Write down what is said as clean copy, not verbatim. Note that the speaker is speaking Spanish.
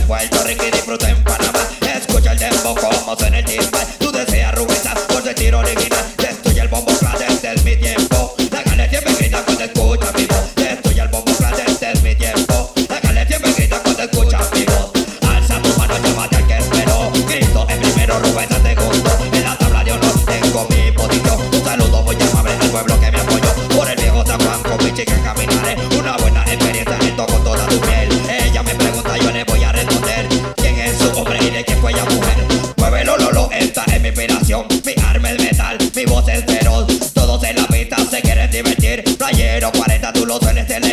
Puerto Rico y disfruto en Panamá. Escucha el dembow como suena el timbal. Tú deseas rubeza por sentir original. Destruye el bombo clad, este es mi tiempo. La Gale siempre grita cuando escucha mi voz. Destruye el bombo clad, este es mi tiempo. La Gale siempre grita cuando escucha mi voz. Alza tu mano, llévate al que espero. Cristo en primero, rubeza en segundo. En la tabla de honor tengo mi posición. Un saludo muy amable al pueblo que me apoyó. Por el viejo San Juan con mi chica caminaré. Una buena experiencia en con toda tu piel. Ella me pregunta, yo le voy a responder quién es su hombre y de quién fue ella mujer. Muévelo, Lolo, esta es mi inspiración. Mi arma es metal, mi voz es feroz. Todos en la pista se quieren divertir. Playero 40, tú lo sueles tener.